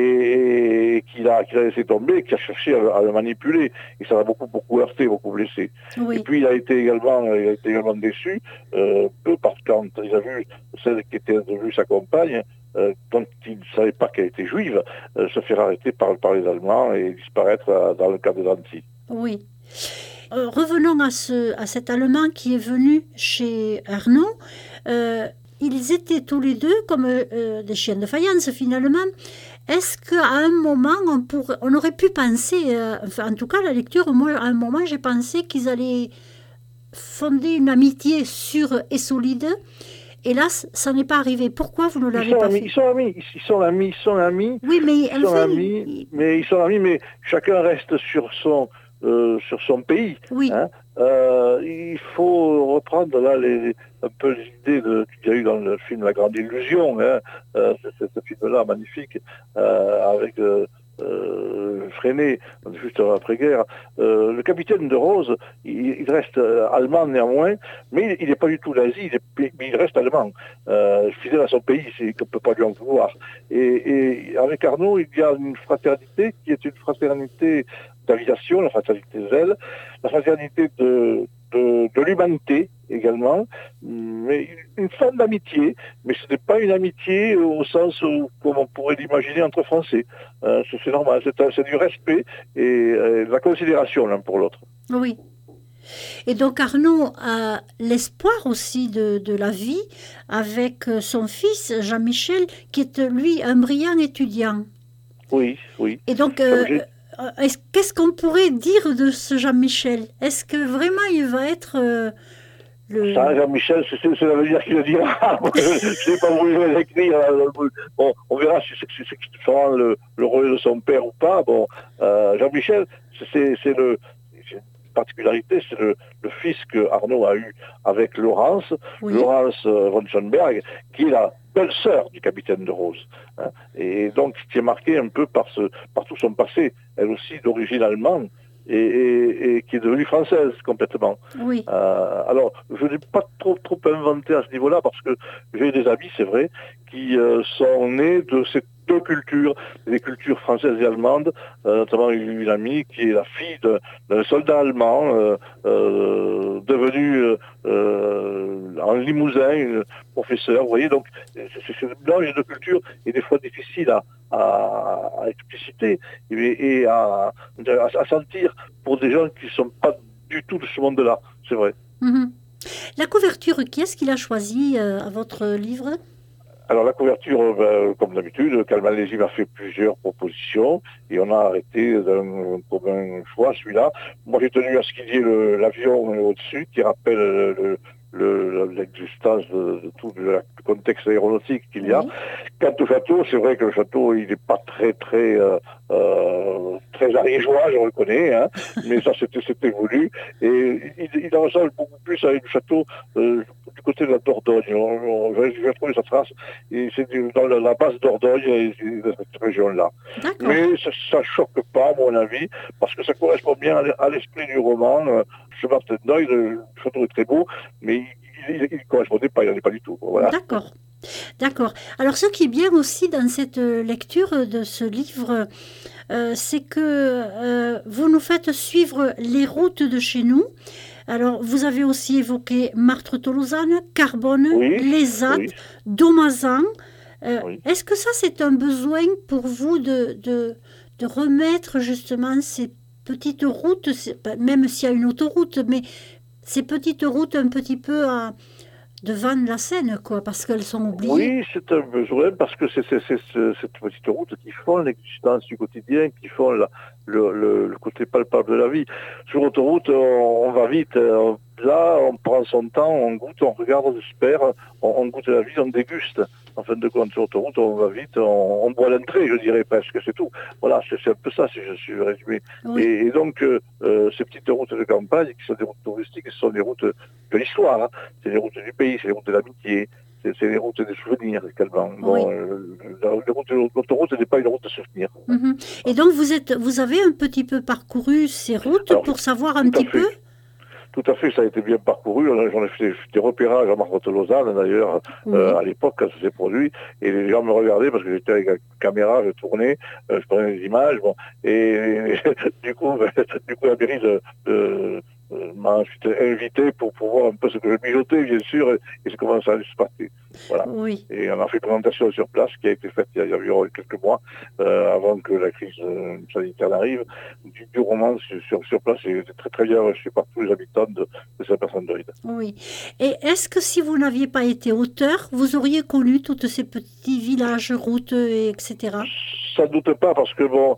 et, et qu'il a, qu'il a laissé tomber, qui a cherché à, à le manipuler et ça l'a beaucoup beaucoup heurté, beaucoup blessé. Oui. Et puis il a été également, il a été également déçu, euh, peu parce que quand il a vu celle qui était devenue sa compagne, euh, dont il ne savait pas qu'elle était juive, euh, se faire arrêter par, par les Allemands et disparaître euh, dans le camp des Antilles. Oui. Euh, revenons à, ce, à cet Allemand qui est venu chez Arnaud. Euh, ils étaient tous les deux comme euh, des chiens de faïence finalement. Est-ce qu'à un moment, on, pourrait, on aurait pu penser, euh, enfin, en tout cas la lecture, moi à un moment j'ai pensé qu'ils allaient fonder une amitié sûre et solide. Et là, ça n'est pas arrivé. Pourquoi vous ne l'avez pas amis, fait? Ils sont amis, ils sont amis, ils sont amis. Oui, mais ils sont fait, amis, il... mais ils sont amis, mais chacun reste sur son euh, sur son pays. Oui. Hein. Euh, il faut reprendre là les, un peu l'idée de qu'il y a eu dans le film La Grande Illusion, hein, euh, ce, ce film-là magnifique euh, avec euh, euh, Freinet, juste après-guerre. Euh, le capitaine de Rose, il, il reste euh, allemand néanmoins, mais il n'est pas du tout nazi, il, est, mais il reste allemand, euh, fidèle à son pays, c'est qu'on ne peut pas lui en vouloir. Et, et avec Arnaud, il y a une fraternité qui est une fraternité d'aviation, la fraternité Zell, la fraternité de, de, de l'humanité également, mais une forme d'amitié, mais ce n'est pas une amitié au sens où, comme on pourrait l'imaginer entre Français. Euh, c'est normal, c'est, c'est du respect et euh, de la considération l'un pour l'autre. Oui. Et donc Arnaud a l'espoir aussi de, de la vie avec son fils Jean-Michel, qui est lui un brillant étudiant. Oui, oui. Et donc... Euh, Est-ce, qu'est-ce qu'on pourrait dire de ce Jean-Michel? Est-ce que vraiment il va être euh, le... Ça, Jean-Michel, c'est, c'est, ça veut dire qu'il le dira. Je ne sais pas où il va l'écrire. Bon, on verra si c'est, si c'est sera le, le rôle de son père ou pas. Bon, euh, Jean-Michel, c'est, c'est le... C'est une particularité, c'est le, le fils que Arnaud a eu avec Laurence, oui. Laurence von Schönberg, qui est la belle-sœur du capitaine de Rose. Hein, et donc, qui est marquée un peu par, ce, par tout son passé, elle aussi d'origine allemande, et, et, et qui est devenue française complètement. Oui. Euh, alors, je n'ai pas trop, trop inventé à ce niveau-là, parce que j'ai des amis, c'est vrai, qui euh, sont nés de ces deux cultures, des cultures françaises et allemandes, euh, notamment une, une amie qui est la fille de, d'un soldat allemand euh, euh, devenu euh, en Limousin, une professeur, vous voyez, donc c'est, c'est un mélange de cultures et des fois difficile à, à, à expliciter et, et à, à, à sentir pour des gens qui ne sont pas du tout de ce monde-là, c'est vrai. Mm-hmm. La couverture, qui est-ce qu'il a choisi euh, à votre livre ? Alors la couverture, ben, comme d'habitude, Calman Légy m'a fait plusieurs propositions et on a arrêté d'un commun choix, celui-là. Moi j'ai tenu à ce qu'il y ait le, l'avion au-dessus qui rappelle le, le, l'existence de, de tout le contexte aéronautique qu'il y a. Oui. Quant au château, c'est vrai que le château il n'est pas très très euh, euh, très ariégeois, je reconnais, hein, mais ça c'était, c'était voulu et il, il en ressemble beaucoup plus à un château euh, du côté de la Dordogne. Je vais trouver sa trace et c'est dans la, la base Dordogne et de cette région-là. D'accord. Mais ça ne choque pas, à mon avis, parce que ça correspond bien à l'esprit du roman. Ce Martin Noy, le château est très beau, mais il ne correspondait pas, il n'en est pas du tout. Voilà. D'accord. D'accord. Alors, ce qui est bien aussi dans cette lecture de ce livre, euh, c'est que euh, vous nous faites suivre les routes de chez nous. Alors, vous avez aussi évoqué Martre-Tolosane, Carbone, Oui, Lézat, oui. Domazan. Euh, Oui. Est-ce que ça, c'est un besoin pour vous de, de, de remettre justement ces petites routes, c'est- ben, même s'il y a une autoroute, mais ces petites routes un petit peu à, devant la Seine, quoi, parce qu'elles sont oubliées. Oui, c'est un besoin parce que c'est c'est- c'est ce- cette petite route qui font l'existence du quotidien, qui font la- le, le- le côté palpable de la vie. Sur l'autoroute, on, on va vite. euh, Là, on prend son temps, on goûte, on regarde, on espère, on, on goûte la vie, on déguste. En fin de compte, sur l'autoroute, on va vite, on, on boit l'entrée, je dirais presque, c'est tout. Voilà, c'est c'est un peu ça, si je suis résumé. Oui. Et, et donc, euh, euh, ces petites routes de campagne, qui sont des routes touristiques, ce sont des routes de l'histoire. Hein. C'est les routes du pays, c'est les routes de l'amitié, c'est c'est les routes des souvenirs également. Bon, Oui. euh, la, la route de l'autoroute n'est pas une route de souvenirs. Mhm. Et donc, vous, êtes, vous avez un petit peu parcouru ces routes Alors, pour savoir un tout à petit fait. peu. Tout à fait, ça a été bien parcouru. J'en ai fait des repérages à Martre-Lausanne, d'ailleurs, Oui. euh, à l'époque, quand ça s'est produit. Et les gens me regardaient parce que j'étais avec la caméra, je tournais, euh, je prenais des images. Bon. Et, du coup, ben, du coup, la mairie de, de, euh, m'a ensuite invité pour, pour voir un peu ce que je mijotais, bien sûr, et, et comment ça allait se passer. Voilà. Oui. Et on a fait une présentation sur place qui a été faite il y a environ quelques mois, euh, avant que la crise euh, sanitaire n'arrive, du, du roman sur, sur, sur place et très très bien reçu par tous les habitants de, de Saint-Vincent-de-Ride. Oui. Et est-ce que si vous n'aviez pas été auteur, vous auriez connu tous ces petits villages, routes, et cetera. Sans doute pas, parce que bon,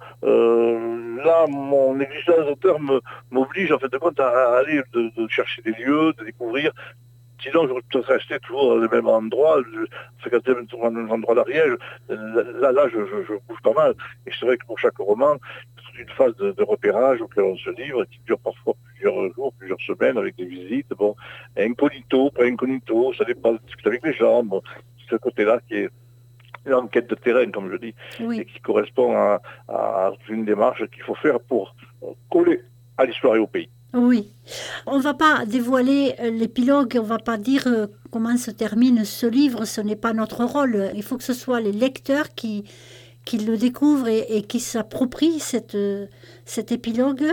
euh, là, mon existence d'auteur me, m'oblige en fait de compte à, à aller de, de chercher des lieux, de découvrir. Sinon, je peut-être rester toujours dans le même endroit, je fais quand même toujours dans le même endroit d'Ariège. Là, là, je, je, je bouge pas mal. Et c'est vrai que pour chaque roman, c'est une phase de, de repérage auquel on se livre, qui dure parfois plusieurs jours, plusieurs semaines, avec des visites. Bon, incognito, pas incognito, ça dépend de discuter avec les gens. Bon, c'est ce côté-là qui est une enquête de terrain, comme je dis, Oui. et qui correspond à, à une démarche qu'il faut faire pour coller à l'histoire et au pays. Oui. On ne va pas dévoiler l'épilogue, on ne va pas dire euh, comment se termine ce livre, ce n'est pas notre rôle. Il faut que ce soit les lecteurs qui, qui le découvrent et, et qui s'approprient cette, cet épilogue.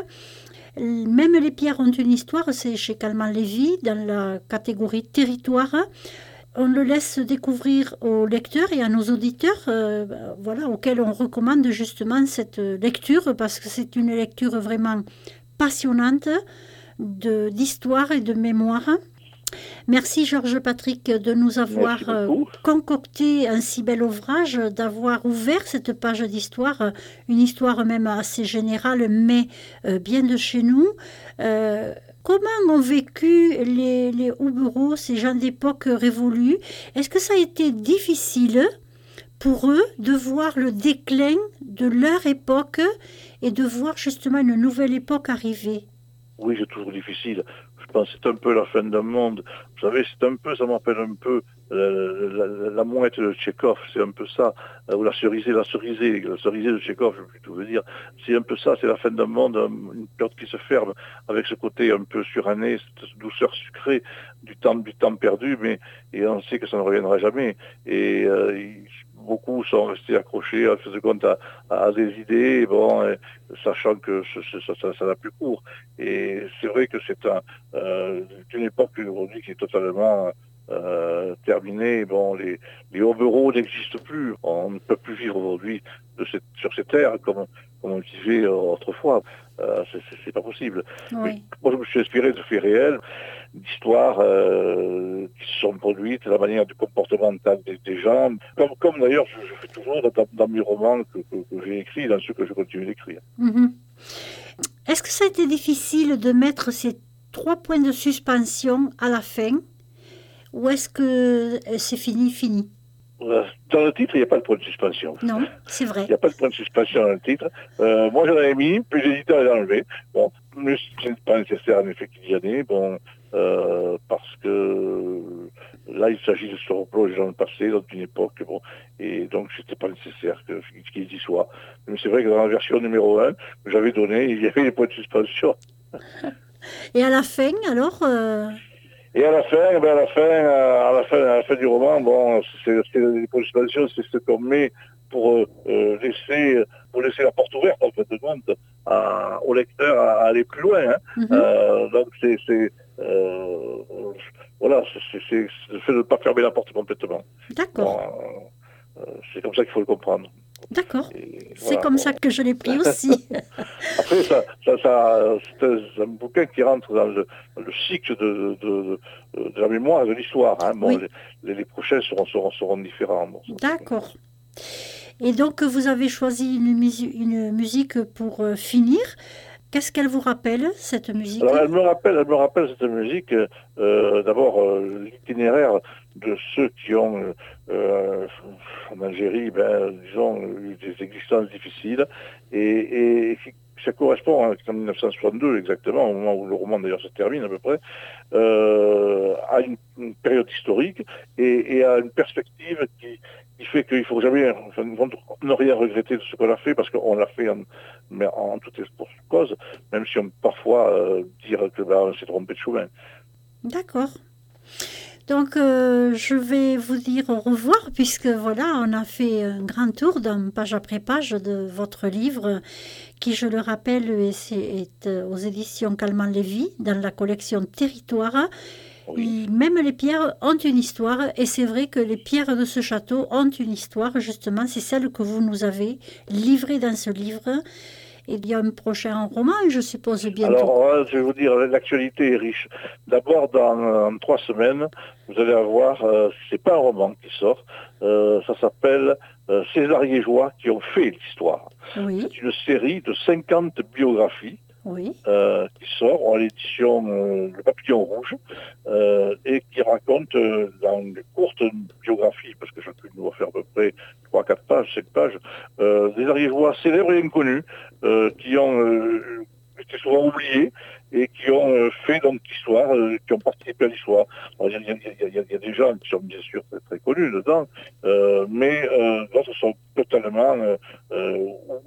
Même les pierres ont une histoire, c'est chez Calment Lévy, dans la catégorie territoire. On le laisse découvrir aux lecteurs et à nos auditeurs, euh, voilà, auxquels on recommande justement cette lecture, parce que c'est une lecture vraiment passionnante de, d'histoire et de mémoire. Merci Georges Patrick de nous avoir concocté un si bel ouvrage, d'avoir ouvert cette page d'histoire, une histoire même assez générale, mais euh, bien de chez nous. Euh, comment ont vécu les, les Hobereaux, ces gens d'époque révolue? Est-ce que ça a été difficile pour eux de voir le déclin de leur époque et de voir justement une nouvelle époque arriver? Oui, c'est toujours difficile. Je pense que c'est un peu la fin d'un monde. Vous savez, c'est un peu, ça m'appelle un peu euh, la, la, la mouette de Tchekhov, c'est un peu ça, euh, ou la cerisée, la cerisée, la cerisée de Tchekhov, je veux plutôt vous dire. C'est un peu ça, c'est la fin d'un monde, une période qui se ferme, avec ce côté un peu suranné, cette douceur sucrée du temps, du temps perdu, mais et on sait que ça ne reviendra jamais. Et euh, il, beaucoup sont restés accrochés à, compte à, à des idées, bon, et, sachant que ça, ça, ça, ça n'a plus cours. Et c'est vrai que c'est un, euh, une époque aujourd'hui qui est totalement euh, terminée. Bon, les, les Hobereaux n'existent plus. On ne peut plus vivre aujourd'hui de cette, sur ces terres comme, comme on vivait autrefois. Euh, c'est, c'est, c'est pas possible. Oui. Mais moi, je me suis inspiré de faits réels, d'histoires euh, qui se sont produites, la manière du comportement des, des gens, comme, comme d'ailleurs je, je fais toujours dans, dans mes romans que, que, que j'ai écrits, dans ceux que je continue d'écrire. Mm-hmm. Est-ce que ça a été difficile de mettre ces trois points de suspension à la fin, ou est-ce que c'est fini, fini? Dans le titre, il n'y a pas de point de suspension. Non, c'est vrai. Il n'y a pas de point de suspension dans le titre. Euh, moi, j'en avais mis, puis j'ai hésité à l'enlever. Bon, mais ce n'est pas nécessaire, en effet, qu'il y en ait. Bon, euh, parce que là, il s'agit de se replonger dans le passé, dans une époque. Bon, et donc, c'était pas nécessaire que, qu'il y soit. Mais c'est vrai que dans la version numéro un, que j'avais donné, il y avait des points de suspension. Et à la fin, alors euh... Et à la fin, ben à la fin, à la fin, à la fin du roman, bon, c'est, c'est les points de suspension, c'est ce qu'on met pour euh, laisser, pour laisser la porte ouverte en fait de compte à, au lecteur à, à aller plus loin. Hein. Mm-hmm. Euh, donc c'est, c'est, Euh, voilà, c'est, c'est, c'est le fait de ne pas fermer la porte complètement. D'accord. Bon, euh, c'est comme ça qu'il faut le comprendre. D'accord. Et C'est voilà, comme bon. ça que je l'ai pris aussi. Après, ça, ça, ça, c'est un, c'est un bouquin qui rentre dans le, dans le cycle de, de, de, de la mémoire et de l'histoire. Hein. Bon, Oui. les, les prochains seront, seront, seront différents. Bon, ça, D'accord. Et donc, vous avez choisi une, musi- une musique pour euh, finir. Qu'est-ce qu'elle vous rappelle, cette musique? Alors, elle me rappelle, elle me rappelle cette musique, euh, d'abord euh, l'itinéraire de ceux qui ont, euh, en Algérie, ben, disons, eu des existences difficiles, et, et ça correspond hein, en dix-neuf cent soixante-deux exactement, au moment où le roman d'ailleurs se termine à peu près, euh, à une, une période historique et, et à une perspective qui, qui fait qu'il ne faut jamais enfin, ne rien regretter de ce qu'on a fait, parce qu'on l'a fait en, mais en toute cause, même si on peut parfois euh, dire que ben, on s'est trompé de chemin. D'accord. Donc, euh, je vais vous dire au revoir, puisque voilà, on a fait un grand tour dans page après page de votre livre, qui, je le rappelle, est, est aux éditions Calment-Lévy, dans la collection Territoire. Oui. Et même les pierres ont une histoire, et c'est vrai que les pierres de ce château ont une histoire, justement, c'est celle que vous nous avez livrée dans ce livre. Et il y a un prochain roman, je suppose, bientôt. Alors, je vais vous dire, l'actualité est riche. D'abord, dans euh, trois semaines, vous allez avoir, euh, c'est pas un roman qui sort, euh, ça s'appelle euh, César Liégeois qui ont fait l'histoire. Oui. C'est une série de cinquante biographies. Oui. Euh, qui sort à l'édition euh, Le Papillon Rouge euh, et qui raconte euh, dans une courte biographie, parce que chacune doit faire à peu près trois quatre pages, cinq pages, euh, des Ariégeois célèbres et inconnus euh, qui ont euh, été souvent oubliés et qui ont euh, fait donc l'histoire, euh, qui ont participé à l'histoire. Il y, y, y, y a des gens qui sont bien sûr très, très connus dedans, euh, mais euh, d'autres sont totalement euh, euh,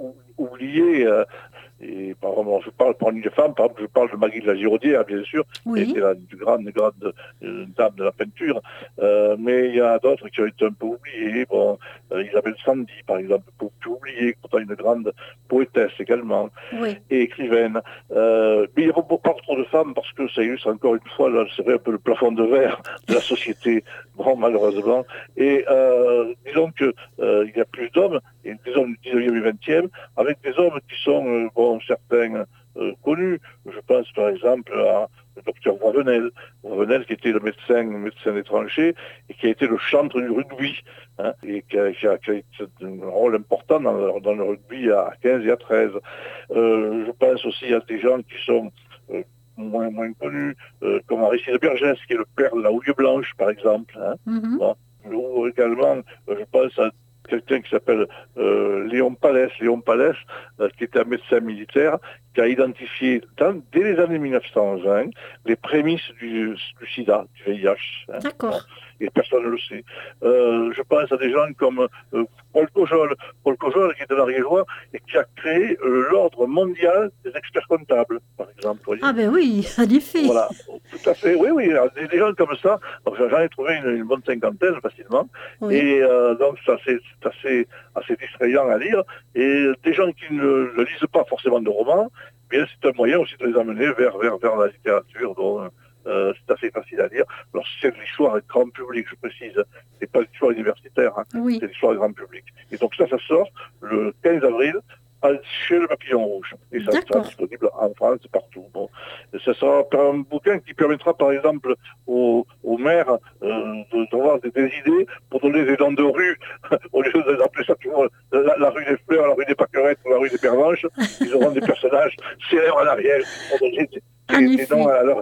oubliés. Euh, Et par exemple, je parle pour une femme, par exemple, je parle de Maggie de la Giraudière, bien sûr, Oui. qui était la une grande, grande euh, dame de la peinture. Euh, mais il y a d'autres qui ont été un peu oubliés. Bon, euh, Isabelle Sandy, par exemple, pour tout oublier, pourtant une grande poétesse également, Oui. et écrivaine. Euh, mais il n'y a pas trop de femmes parce que ça illustre encore une fois, là, c'est vrai, un peu le plafond de verre de la société, bon, malheureusement. Et euh, disons que euh, il y a plus d'hommes, et des hommes du dix-neuvième et vingtième, avec des hommes qui sont, euh, bon, certains euh, connus. Je pense par exemple à le docteur Boisvenel, Boisvenel qui était le médecin, le médecin des tranchées et qui a été le chantre du rugby, hein, et qui a, qui, a, qui a un rôle important dans le, dans le rugby à quinze et à treize. Euh, je pense aussi à des gens qui sont euh, moins, moins connus, euh, comme Aristide Bergès, qui est le père de la houille blanche, par exemple. Hein. Mm-hmm. Bon. Ou également, euh, je pense à quelqu'un qui s'appelle euh, Léon Palès, Léon Palès euh, qui était un médecin militaire, qui a identifié dans, dès les années mille neuf cent vingt les prémices du, du sida, du V I H. Hein. D'accord. Bon, et personne ne le sait. Euh, je pense à des gens comme euh, Paul Cojol, Paul Cojol qui est de l'Ariégeois et qui a créé euh, l'ordre mondial des experts comptables, par exemple. Voyez. Ah ben oui, en effet. Voilà, tout à fait. Oui, oui, des, des gens comme ça. Donc j'en ai trouvé une, une bonne cinquantaine facilement. Oui. Et euh, donc c'est assez, c'est assez, assez distrayant à lire. Et des gens qui ne, ne lisent pas forcément de romans, bien c'est un moyen aussi de les amener vers, vers, vers la littérature. Donc euh, c'est assez facile à lire. Alors c'est de l'histoire grand public, je précise. C'est pas l'histoire universitaire, hein. Oui. C'est l'histoire grand public. Et donc ça, ça sort le quinze avril. Chez le Papillon Rouge. Et ça sera disponible en France, partout. Bon. Et ça sera un bouquin qui permettra, par exemple, aux, aux maires euh, d'avoir des, des idées pour donner des noms de rue, au lieu d'appeler ça toujours la, la rue des Fleurs, la rue des Pâquerettes ou la rue des Pervenches. Ils auront des personnages célèbres en arrière pour donner des, des, des noms à leur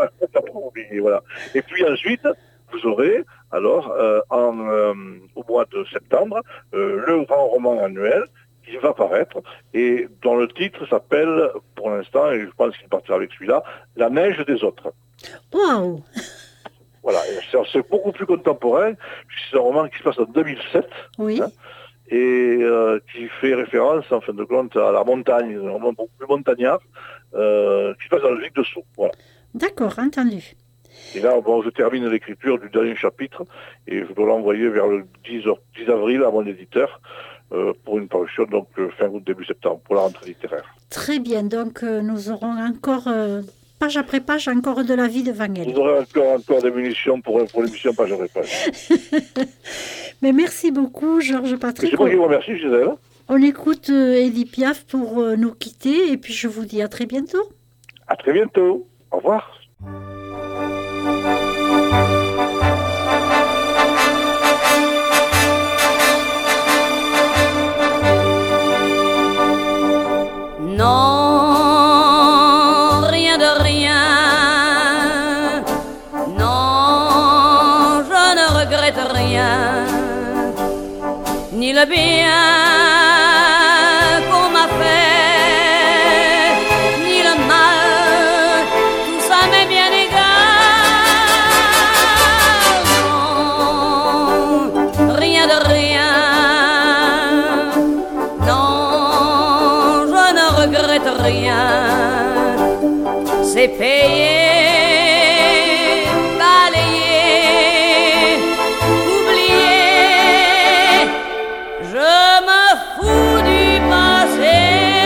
à oublier. Voilà. Et puis ensuite, vous aurez, alors, euh, en, euh, au mois de septembre, euh, le grand roman annuel qui va paraître et dont le titre s'appelle, pour l'instant, et je pense qu'il partira avec celui-là, La neige des autres. Waouh! Voilà, c'est, c'est beaucoup plus contemporain, c'est un roman qui se passe en deux mille sept, oui. Hein, et euh, qui fait référence, en fin de compte, à la montagne, un roman beaucoup plus montagnard, euh, qui se passe dans le Vic dessous. Voilà. D'accord, entendu. Et là, bon, je termine l'écriture du dernier chapitre et je dois l'envoyer vers le dix avril à mon éditeur. Euh, pour une parution donc euh, fin août, début septembre, pour la rentrée littéraire. Très bien, donc euh, nous aurons encore euh, page après page, encore de la vie de Van Gogh. Vous aurez encore, encore des munitions pour, pour l'émission page après page. Mais merci beaucoup, Georges Patrick. C'est moi qui vous remercie, Gisèle. On écoute euh, Edith Piaf pour euh, nous quitter et puis je vous dis à très bientôt. À très bientôt. Au revoir. Non, rien de rien. Non, je ne regrette rien. Ni le bien qu'on m'a fait, ni le mal, tout ça m'est bien égal. Non, rien de rien. Non, je ne regrette rien. C'est payé, balayé, oublié. Je me fous du passé.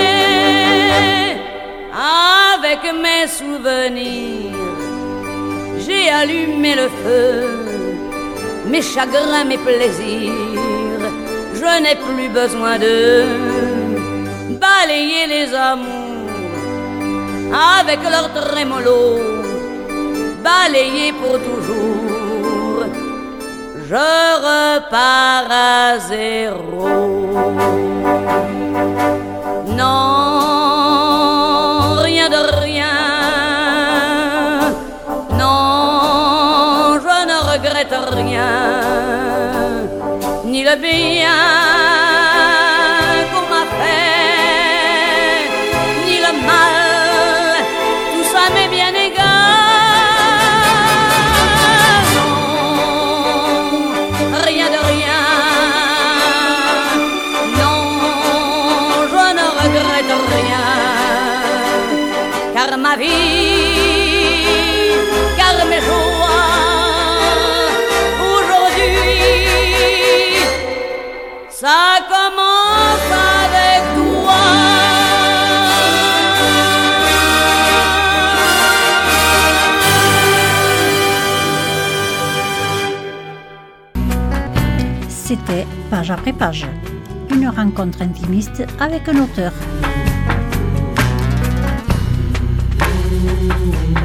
Avec mes souvenirs, j'ai allumé le feu. Mes chagrins, mes plaisirs, je n'ai plus besoin de balayer les amours avec leur trémolo, balayer pour toujours. Je repars à zéro. Non, rien de rien. Non, je ne regrette rien. Ni le bien qu'on m'a fait, ni le mal, tout ça m'est bien égal. Non, rien de rien. Non, je ne regrette rien. Car ma vie, car mes joies, ça commence avec toi. C'était Page après page, une rencontre intimiste avec un auteur.